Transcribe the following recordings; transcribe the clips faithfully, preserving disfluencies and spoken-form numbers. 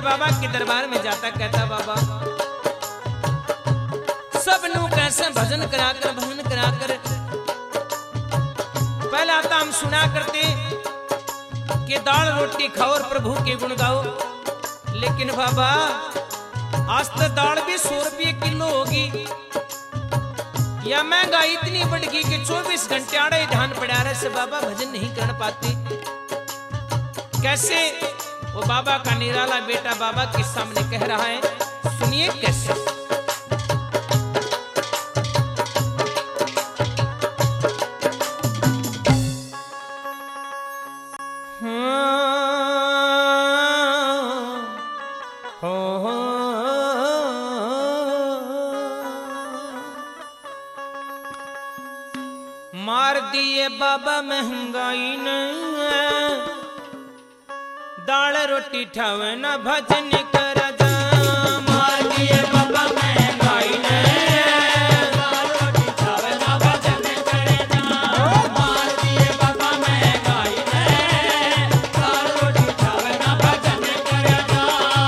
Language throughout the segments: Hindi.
बाबा के दरबार में जाता, कहता बाबा सब नू कैसे भजन कराकर भजन कराकर पहला तो हम सुना करते कि दाल रोटी खाओ और प्रभु के गुण गाओ, लेकिन बाबा आज तो दाल भी सौ रुपये किलो होगी या महंगाई इतनी बढ़ गई कि चौबीस घंटे आड़े धान पड़ा रहे से बाबा भजन नहीं कर पाते। कैसे वो बाबा का निराला बेटा बाबा के सामने कह रहा है, सुनिए कैसे। मार दिए बाबा महंगाई ने, दाल रोटी ठावे न भजन कर जा। मार दिए बाबा महंगाई ने, दाल रोटी ठावे न भजन कर जा। मार दिए बाबा महंगाई ने, दाल रोटी ठावे न भजन कर जा।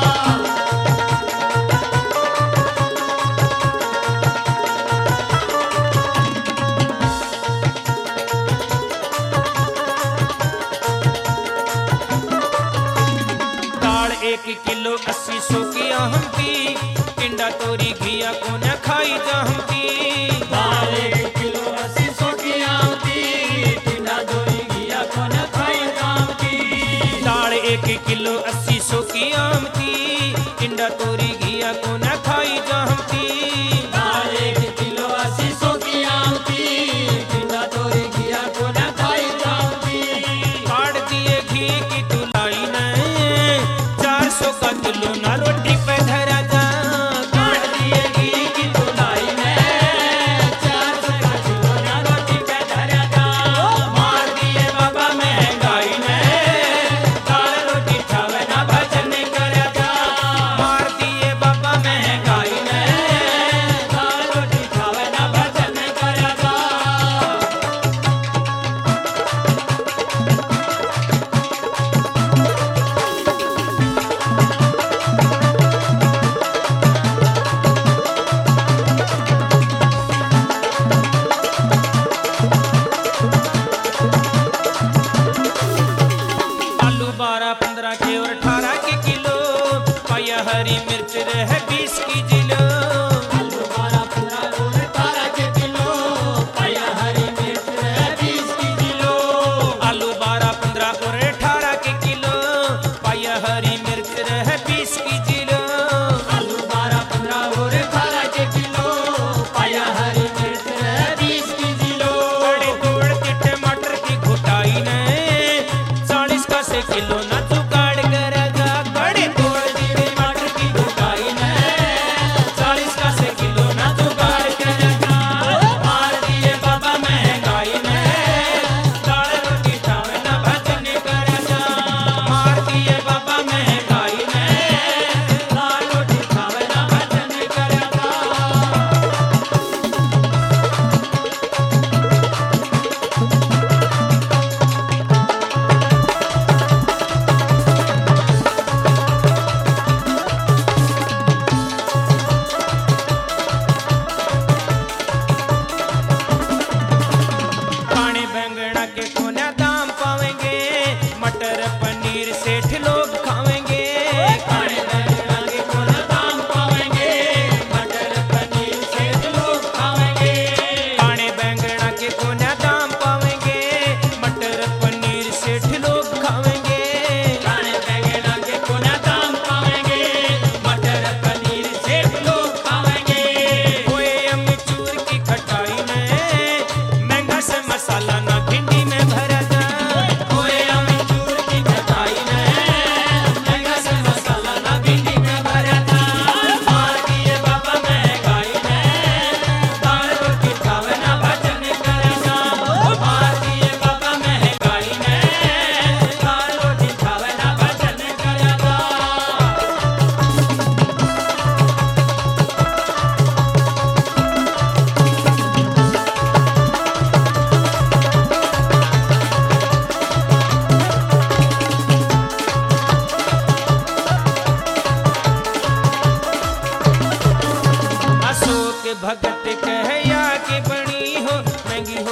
एक किलो अस्सी सौ की आहमती, टिंडा तोरी घिया को न खाई जाहमती। दाल एक किलो अस्सी सौ की आहमती, टिंडा तोरी घिया को न खाई जाहमती। दाल एक किलो अस्सी सौ की आहमती, टिंडा तोरी घिया को न खाई जाहमती। दाल एक किलो अस्सी सौ की आहमती, टिंडा तोरी घिया को न खाई जाहमती। काट दिए घी की तुलाई ने, चार सौ का किलो ना रोटी पे धरा जा। काट दिए घी की तुलाई में, चार सौ का किलो ना रोटी पे धरा जा। मार दिए बाबा महंगाई में, दाल रोटी खावे ना भजन कर जा। मार दिए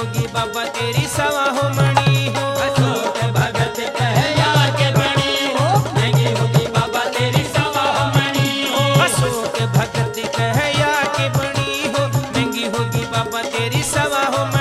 होगी बाबा तेरी सवा हो मणि हो। अशोक भगत कहया के बड़ी हो, महंगी होगी बाबा तेरी सवा हो मणि हो। अशोक भगत कहया के बड़ी हो, महंगी होगी बाबा तेरी सवा हो मणि।